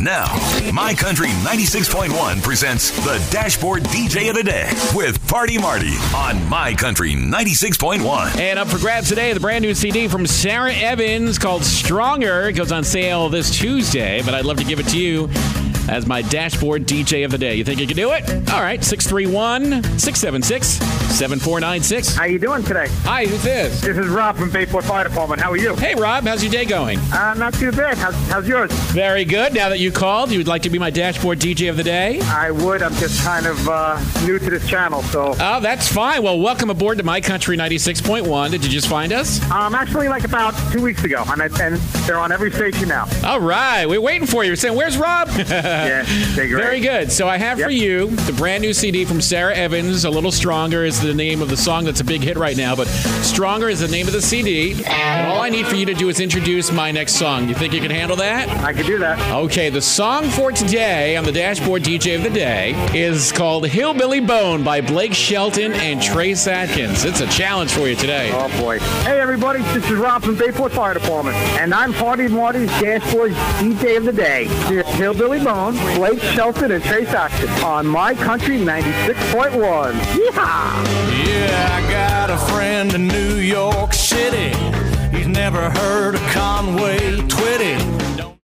Now, My Country 96.1 presents the Dashboard DJ of the Day with Party Marty on My Country 96.1. And up for grabs today, the brand new CD from Sarah Evans called Stronger. It goes on sale this Tuesday, but I'd love to give it to you as my Dashboard DJ of the Day. You think you can do it? All right, 631-676-7496. How you doing today? Hi, who's this? This is Rob from Bayport Fire Department. How are you? Hey, Rob, how's your day going? Not too bad. How's yours? Very good. Now that you called, you would like to be my Dashboard DJ of the Day? I would. I'm just kind of new to this channel, so. Oh, that's fine. Well, welcome aboard to My Country 96.1. Did you just find us? Actually, like about 2 weeks ago, and they're on every station now. All right. We're waiting for you. We're saying, where's Rob? Yeah, they're great. Very good. So I have for you the brand new CD from Sarah Evans. A Little Stronger is the name of the song that's a big hit right now, but Stronger is the name of the CD. And all I need for you to do is introduce my next song. You think you can handle that? I can do that. Okay, the song for today on the Dashboard DJ of the Day is called Hillbilly Bone by Blake Shelton and Trace Atkins. It's a challenge for you today. Oh, boy. Hey, everybody. This is Rob from Bayport Fire Department, and I'm Party Marty's Dashboard DJ of the Day. Here's Hillbilly Bone, Blake Shelton, and Trace Atkins on My Country 96.1. Yeehaw! Yeah, I got a friend in New York City. He's never heard of Conway